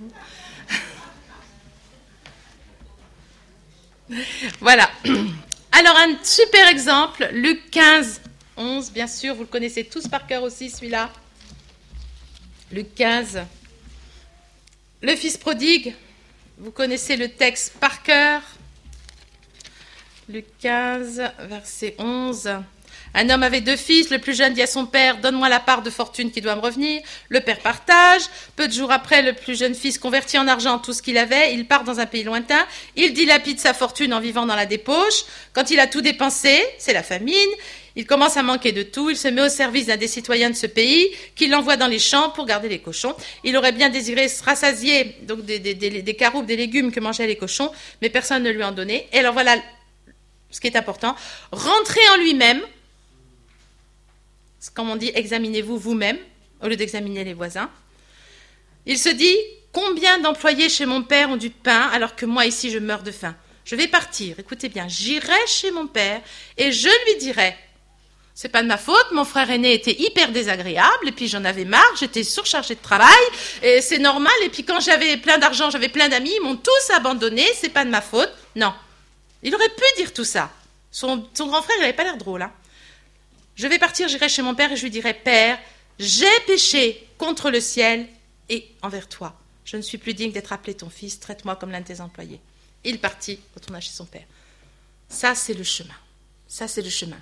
Voilà. Alors, un super exemple, Luc quinze, onze, bien sûr, vous le connaissez tous par cœur aussi, celui-là. Luc quinze. Le fils prodigue, vous connaissez le texte par cœur. Luc quinze, verset onze. Un homme avait deux fils, le plus jeune dit à son père, donne-moi la part de fortune qui doit me revenir. Le père partage. Peu de jours après, le plus jeune fils convertit en argent tout ce qu'il avait. Il part dans un pays lointain. Il dilapide sa fortune en vivant dans la débauche. Quand il a tout dépensé, c'est la famine. Il commence à manquer de tout. Il se met au service d'un des citoyens de ce pays qui l'envoie dans les champs pour garder les cochons. Il aurait bien désiré se rassasier donc des, des, des, des caroubes, des légumes que mangeaient les cochons, mais personne ne lui en donnait. Et alors voilà ce qui est important. Rentrer en lui-même. Comme on dit, examinez-vous vous-même, au lieu d'examiner les voisins. Il se dit, combien d'employés chez mon père ont du pain, alors que moi ici je meurs de faim. Je vais partir, écoutez bien, j'irai chez mon père et je lui dirai, c'est pas de ma faute, mon frère aîné était hyper désagréable, et puis j'en avais marre, j'étais surchargée de travail, et c'est normal, et puis quand j'avais plein d'argent, j'avais plein d'amis, ils m'ont tous abandonné, c'est pas de ma faute. Non, il aurait pu dire tout ça. Son, son grand frère, il n'avait pas l'air drôle, hein. Je vais partir, j'irai chez mon père et je lui dirai, Père, j'ai péché contre le ciel et envers toi. Je ne suis plus digne d'être appelé ton fils, traite-moi comme l'un de tes employés. Il partit, retourna chez son père. Ça, c'est le chemin. Ça, c'est le chemin.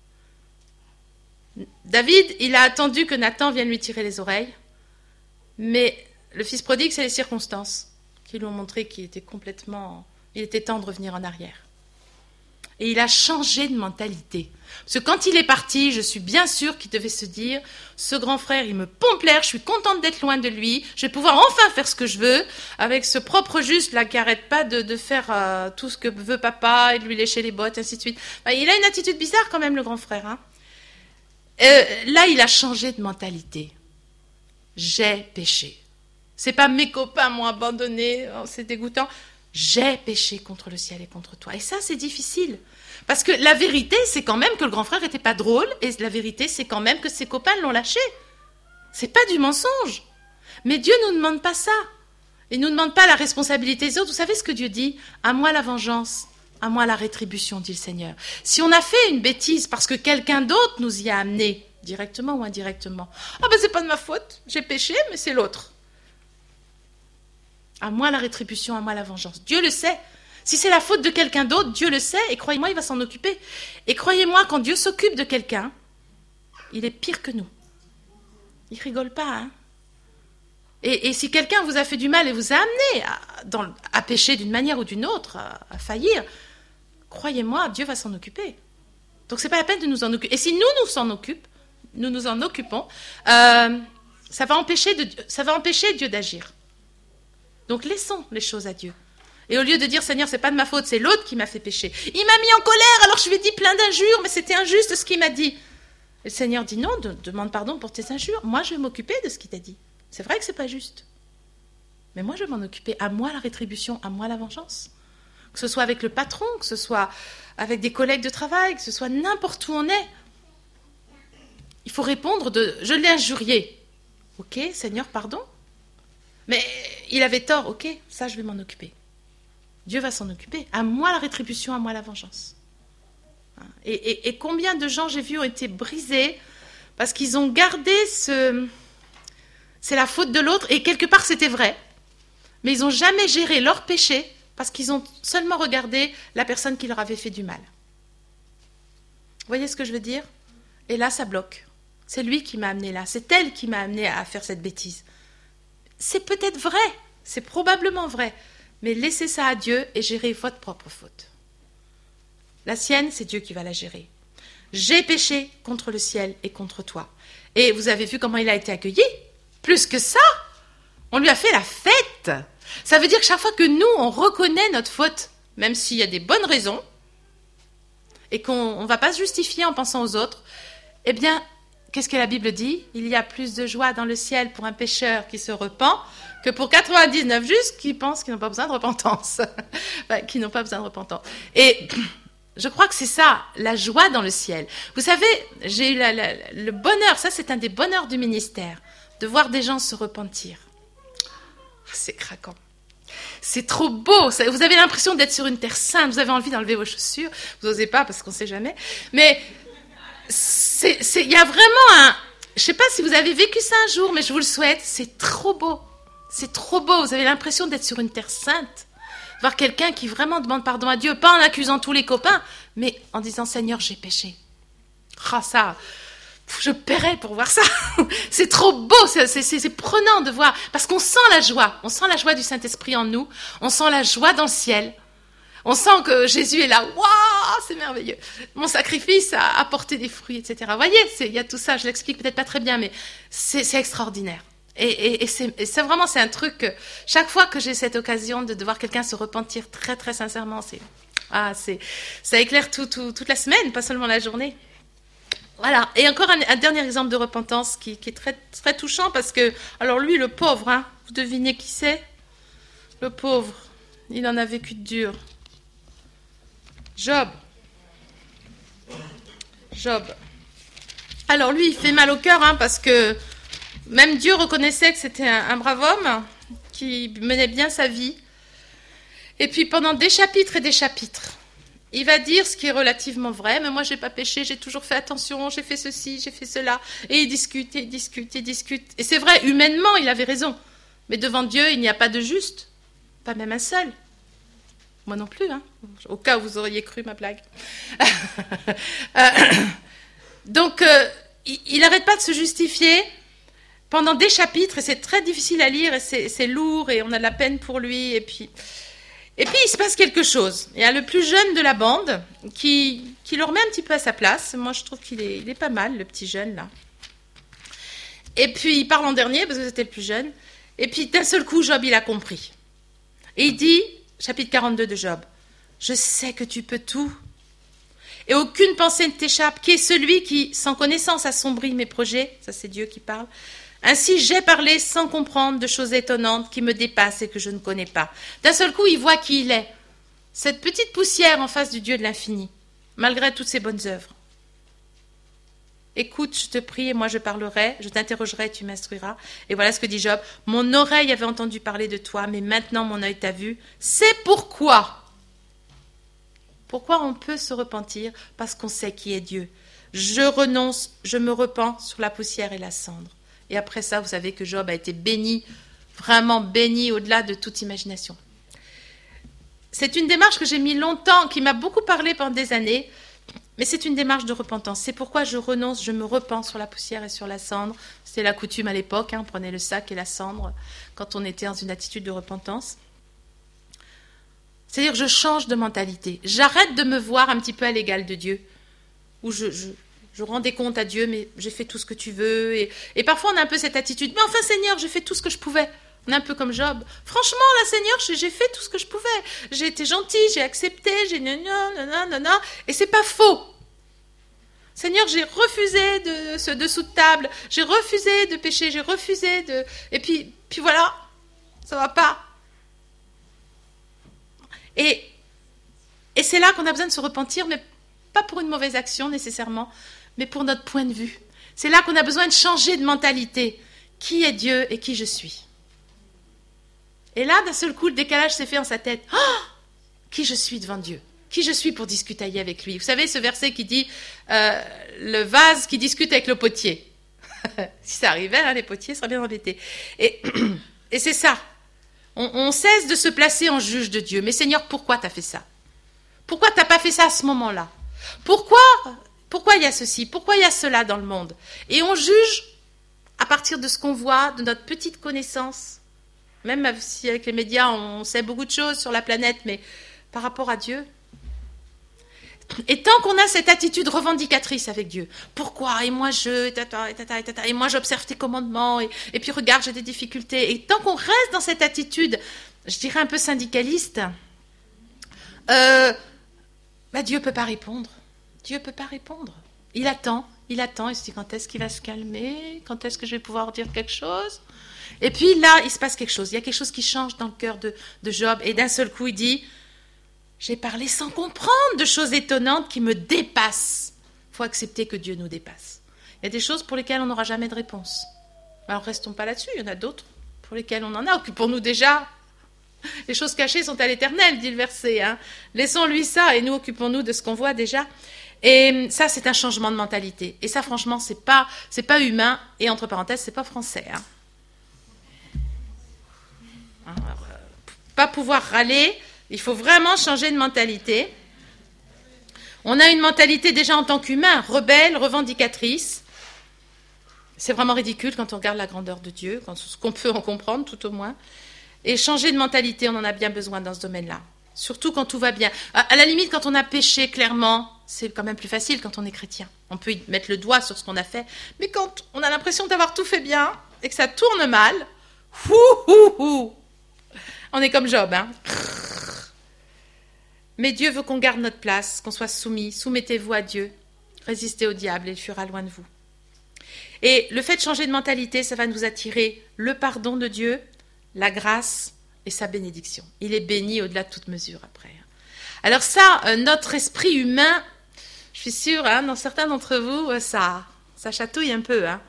David, il a attendu que Nathan vienne lui tirer les oreilles, mais le fils prodigue, c'est les circonstances qui lui ont montré qu'il était complètement... Il était temps de revenir en arrière. Et il a changé de mentalité. Parce que quand il est parti, je suis bien sûre qu'il devait se dire, ce grand frère, il me pompe l'air, je suis contente d'être loin de lui, je vais pouvoir enfin faire ce que je veux, avec ce propre juste là qui n'arrête pas de, de faire euh, tout ce que veut papa, et de lui lécher les bottes, ainsi de suite. Enfin, il a une attitude bizarre quand même, le grand frère. Hein. Euh, là, il a changé de mentalité. J'ai péché. C'est pas mes copains m'ont abandonné, oh, c'est dégoûtant. J'ai péché contre le ciel et contre toi. Et ça, c'est difficile. Parce que la vérité, c'est quand même que le grand frère n'était pas drôle, et la vérité, c'est quand même que ses copains l'ont lâché. C'est pas du mensonge. Mais Dieu ne nous demande pas ça. Il ne nous demande pas la responsabilité des autres. Vous savez ce que Dieu dit ? À moi la vengeance, à moi la rétribution, dit le Seigneur. Si on a fait une bêtise parce que quelqu'un d'autre nous y a amené, directement ou indirectement, ah ben c'est pas de ma faute, j'ai péché, mais c'est l'autre. À moi la rétribution, à moi la vengeance. Dieu le sait. Si c'est la faute de quelqu'un d'autre, Dieu le sait, et croyez-moi, il va s'en occuper. Et croyez-moi, quand Dieu s'occupe de quelqu'un, il est pire que nous. Il rigole pas, hein. Et, et si quelqu'un vous a fait du mal et vous a amené à, dans, à pécher d'une manière ou d'une autre, à, à faillir, croyez-moi, Dieu va s'en occuper. Donc c'est pas la peine de nous en occuper. Et si nous nous en occupons, nous nous en occupons, euh, ça va empêcher de, ça va empêcher Dieu d'agir. Donc laissons les choses à Dieu. Et au lieu de dire, Seigneur, c'est pas de ma faute, c'est l'autre qui m'a fait pécher. Il m'a mis en colère, alors je lui ai dit plein d'injures, mais c'était injuste ce qu'il m'a dit. Et le Seigneur dit, non, de, demande pardon pour tes injures. Moi, je vais m'occuper de ce qu'il t'a dit. C'est vrai que c'est pas juste. Mais moi, je vais m'en occuper. À moi la rétribution, à moi la vengeance. Que ce soit avec le patron, que ce soit avec des collègues de travail, que ce soit n'importe où on est. Il faut répondre de, je l'ai injurié. Ok, Seigneur, pardon. Mais il avait tort, ok, ça je vais m'en occuper. Dieu va s'en occuper. À moi la rétribution, à moi la vengeance. Et, et, et combien de gens, j'ai vu, ont été brisés parce qu'ils ont gardé ce... C'est la faute de l'autre, et quelque part c'était vrai. Mais ils n'ont jamais géré leur péché parce qu'ils ont seulement regardé la personne qui leur avait fait du mal. Vous voyez ce que je veux dire ? Et là, ça bloque. C'est lui qui m'a amené là. C'est elle qui m'a amené à faire cette bêtise. C'est peut-être vrai. C'est probablement vrai. Mais laissez ça à Dieu et gérez votre propre faute. La sienne, c'est Dieu qui va la gérer. J'ai péché contre le ciel et contre toi. Et vous avez vu comment il a été accueilli ? Plus que ça, on lui a fait la fête. Ça veut dire que chaque fois que nous, on reconnaît notre faute, même s'il y a des bonnes raisons, et qu'on ne va pas se justifier en pensant aux autres, eh bien, qu'est-ce que la Bible dit ? Il y a plus de joie dans le ciel pour un pécheur qui se repent que pour quatre-vingt-dix-neuf justes qui pensent qu'ils n'ont pas besoin de repentance. Enfin, qui n'ont pas besoin de repentance. Et je crois que c'est ça, la joie dans le ciel. Vous savez, j'ai eu la, la, le bonheur, ça c'est un des bonheurs du ministère, de voir des gens se repentir. C'est craquant. C'est trop beau. Vous avez l'impression d'être sur une terre sainte. Vous avez envie d'enlever vos chaussures. Vous n'osez pas parce qu'on ne sait jamais. Mais il y a vraiment un... Je ne sais pas si vous avez vécu ça un jour, mais je vous le souhaite. C'est trop beau. C'est trop beau. Vous avez l'impression d'être sur une terre sainte. voir quelqu'un qui vraiment demande pardon à Dieu, pas en accusant tous les copains, mais en disant Seigneur, j'ai péché. Ah, ça, je paierais pour voir ça. C'est trop beau, c'est, c'est, c'est prenant de voir, parce qu'on sent la joie, on sent la joie du Saint-Esprit en nous, on sent la joie dans le ciel. On sent que Jésus est là. Waouh, c'est merveilleux. Mon sacrifice a apporté des fruits, et cetera. Vous voyez, il y a tout ça. Je l'explique peut-être pas très bien, mais c'est, c'est extraordinaire. Et, et, et, c'est, et c'est vraiment, c'est un truc que chaque fois que j'ai cette occasion de, de voir quelqu'un se repentir très, très sincèrement, c'est, ah, c'est, ça éclaire tout, tout, toute la semaine, pas seulement la journée. Voilà. Et encore un, un dernier exemple de repentance qui, qui est très, très touchant parce que, alors lui, le pauvre, hein, vous devinez qui c'est? Le pauvre, il en a vécu de dur. Job. Job. Alors lui, il fait mal au cœur, hein, parce que même Dieu reconnaissait que c'était un, un brave homme qui menait bien sa vie. Et puis pendant des chapitres et des chapitres, il va dire ce qui est relativement vrai, mais moi j'ai pas péché, j'ai toujours fait attention, j'ai fait ceci, j'ai fait cela. Et il discute, et il discute, et il discute. Et c'est vrai, humainement, il avait raison. Mais devant Dieu, il n'y a pas de juste, pas même un seul. Moi non plus, hein. Au cas où vous auriez cru ma blague. euh, donc, euh, il n'arrête pas de se justifier pendant des chapitres, et c'est très difficile à lire, et c'est, c'est lourd, et on a de la peine pour lui, et puis, et puis il se passe quelque chose. Il y a le plus jeune de la bande qui, qui le remet un petit peu à sa place. Moi, je trouve qu'il est, il est pas mal, le petit jeune, là. Et puis, il parle en dernier, parce que c'était le plus jeune, et puis d'un seul coup, Job, il a compris. Et il dit... Chapitre quarante-deux de Job. Je sais que tu peux tout. Et aucune pensée ne t'échappe. Qui est celui qui, sans connaissance, assombrit mes projets? Ça, c'est Dieu qui parle. Ainsi, j'ai parlé sans comprendre de choses étonnantes qui me dépassent et que je ne connais pas. D'un seul coup, il voit qui il est. Cette petite poussière en face du Dieu de l'infini, malgré toutes ses bonnes œuvres. Écoute, je te prie, et moi je parlerai, je t'interrogerai, et tu m'instruiras. Et voilà ce que dit Job. Mon oreille avait entendu parler de toi, mais maintenant mon œil t'a vu. C'est pourquoi. Pourquoi on peut se repentir? Parce qu'on sait qui est Dieu. Je renonce, je me repens sur la poussière et la cendre. Et après ça, vous savez que Job a été béni, vraiment béni au-delà de toute imagination. C'est une démarche que j'ai mis longtemps, qui m'a beaucoup parlé pendant des années. Mais c'est une démarche de repentance. C'est pourquoi je renonce, je me repens sur la poussière et sur la cendre. C'était la coutume à l'époque, hein, on prenait le sac et la cendre quand on était dans une attitude de repentance. C'est-à-dire je change de mentalité. J'arrête de me voir un petit peu à l'égal de Dieu, où je, je, je rends des comptes à Dieu, mais j'ai fait tout ce que tu veux. Et, et parfois on a un peu cette attitude, mais enfin Seigneur, j'ai fait tout ce que je pouvais. On est un peu comme Job. Franchement, là, Seigneur, j'ai fait tout ce que je pouvais. J'ai été gentil, j'ai accepté, j'ai non, non, non, non, non. Et c'est pas faux. Seigneur, j'ai refusé de ce dessous de table. J'ai refusé de pécher, j'ai refusé de... Et puis, puis voilà, ça va pas. Et, et c'est là qu'on a besoin de se repentir, mais pas pour une mauvaise action nécessairement, mais pour notre point de vue. C'est là qu'on a besoin de changer de mentalité. Qui est Dieu et qui je suis? Et là, d'un seul coup, le décalage s'est fait dans sa tête. Oh, qui je suis devant Dieu? Qui je suis pour discutailler avec lui? Vous savez, ce verset qui dit euh, le vase qui discute avec le potier. Si ça arrivait, hein, les potiers seraient bien embêtés. Et, et c'est ça. On, on cesse de se placer en juge de Dieu. Mais Seigneur, pourquoi tu as fait ça? Pourquoi tu n'as pas fait ça à ce moment-là? Pourquoi, pourquoi il y a ceci? Pourquoi il y a cela dans le monde? Et on juge à partir de ce qu'on voit, de notre petite connaissance. Même si avec les médias, on sait beaucoup de choses sur la planète, mais par rapport à Dieu. Et tant qu'on a cette attitude revendicatrice avec Dieu, pourquoi? Et moi je, tata, et, tata, et, tata, et moi j'observe tes commandements, et, et puis regarde, j'ai des difficultés. Et tant qu'on reste dans cette attitude, je dirais un peu syndicaliste, euh, bah Dieu ne peut pas répondre. Dieu ne peut pas répondre. Il attend, il attend, il se dit quand est-ce qu'il va se calmer? Quand est-ce que je vais pouvoir dire quelque chose? Et puis là, il se passe quelque chose. Il y a quelque chose qui change dans le cœur de, de Job. Et d'un seul coup, il dit, j'ai parlé sans comprendre de choses étonnantes qui me dépassent. Il faut accepter que Dieu nous dépasse. Il y a des choses pour lesquelles on n'aura jamais de réponse. Alors restons pas là-dessus. Il y en a d'autres pour lesquelles on en a. Occupons-nous déjà. Les choses cachées sont à l'Éternel, dit le verset. Hein. Laissons-lui ça et nous occupons-nous de ce qu'on voit déjà. Et ça, c'est un changement de mentalité. Et ça, franchement, c'est pas, c'est pas humain. Et entre parenthèses, c'est pas français. Hein. Pas pouvoir râler Il faut vraiment changer de mentalité. On a une mentalité déjà en tant qu'humain, rebelle, revendicatrice. C'est vraiment ridicule quand on regarde la grandeur de Dieu, quand ce qu'on peut en comprendre tout au moins. Et changer de mentalité, on en a bien besoin dans ce domaine-là. Surtout quand tout va bien. À la limite, quand on a péché clairement, c'est quand même plus facile quand on est chrétien. On peut y mettre le doigt sur ce qu'on a fait. Mais quand on a l'impression d'avoir tout fait bien et que ça tourne mal, hou, hou, hou, on est comme Job, hein. Mais Dieu veut qu'on garde notre place, qu'on soit soumis. Soumettez-vous à Dieu. Résistez au diable et il fuira loin de vous. Et le fait de changer de mentalité, ça va nous attirer le pardon de Dieu, la grâce et sa bénédiction. Il est béni au-delà de toute mesure après. Alors ça, euh, notre esprit humain, je suis sûre, hein, dans certains d'entre vous, euh, ça, ça chatouille un peu. Hein.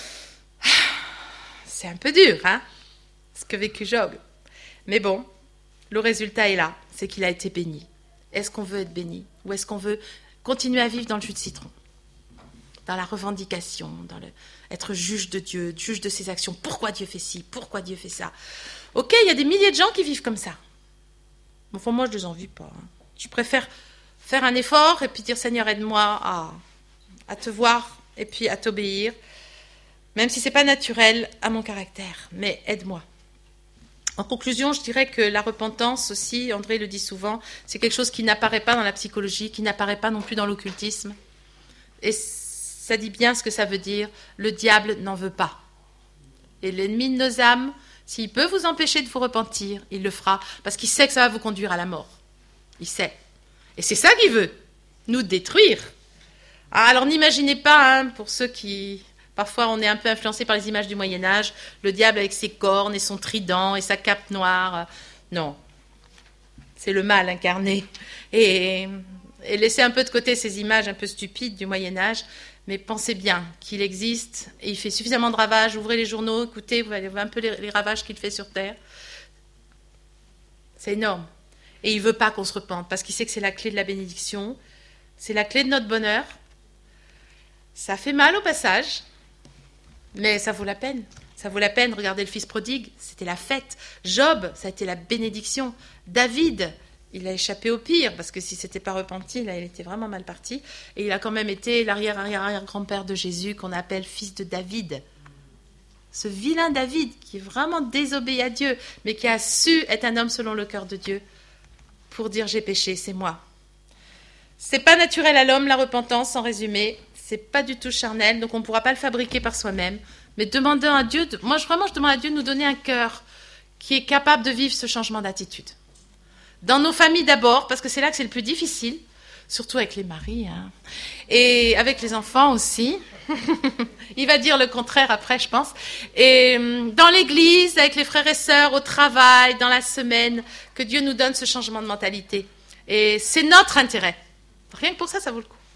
C'est un peu dur, hein, ce que vécu Job. Mais bon, le résultat est là, c'est qu'il a été béni. Est-ce qu'on veut être béni ou est-ce qu'on veut continuer à vivre dans le jus de citron, dans la revendication, dans le être juge de Dieu, juge de ses actions. Pourquoi Dieu fait ci? Pourquoi Dieu fait ça? Ok, il y a des milliers de gens qui vivent comme ça. Enfin, moi, je ne les envie pas. Hein. Je préfère faire un effort et puis dire, Seigneur, aide-moi à, à te voir et puis à t'obéir, même si ce n'est pas naturel à mon caractère, mais aide-moi. En conclusion, je dirais que la repentance aussi, André le dit souvent, c'est quelque chose qui n'apparaît pas dans la psychologie, qui n'apparaît pas non plus dans l'occultisme. Et ça dit bien ce que ça veut dire. Le diable n'en veut pas. Et l'ennemi de nos âmes, s'il peut vous empêcher de vous repentir, il le fera, parce qu'il sait que ça va vous conduire à la mort. Il sait. Et c'est ça qu'il veut, nous détruire. Ah, alors n'imaginez pas, hein, pour ceux qui... Parfois, on est un peu influencé par les images du Moyen-Âge, le diable avec ses cornes et son trident et sa cape noire. Non, c'est le mal incarné. Et, et laissez un peu de côté ces images un peu stupides du Moyen-Âge, mais pensez bien qu'il existe et il fait suffisamment de ravages. Ouvrez les journaux, écoutez, vous allez voir un peu les, les ravages qu'il fait sur Terre. C'est énorme. Et il ne veut pas qu'on se repente, parce qu'il sait que c'est la clé de la bénédiction, c'est la clé de notre bonheur. Ça fait mal au passage, mais ça vaut la peine. Ça vaut la peine. Regardez le fils prodigue, c'était la fête. Job, ça a été la bénédiction. David, il a échappé au pire, parce que si ce n'était pas repenti, là, il était vraiment mal parti. Et il a quand même été l'arrière-arrière-arrière-grand-père de Jésus, qu'on appelle fils de David. Ce vilain David, qui est vraiment désobéi à Dieu, mais qui a su être un homme selon le cœur de Dieu, pour dire j'ai péché, c'est moi. C'est pas naturel à l'homme, la repentance, en résumé. C'est pas du tout charnel, donc on ne pourra pas le fabriquer par soi-même. Mais demandons à Dieu, de, moi je, vraiment je demande à Dieu de nous donner un cœur qui est capable de vivre ce changement d'attitude. Dans nos familles d'abord, parce que c'est là que c'est le plus difficile, surtout avec les maris, hein, et avec les enfants aussi. Il va dire le contraire après, je pense. Et dans l'église, avec les frères et sœurs, au travail, dans la semaine, que Dieu nous donne ce changement de mentalité. Et c'est notre intérêt. Rien que pour ça, ça vaut le coup.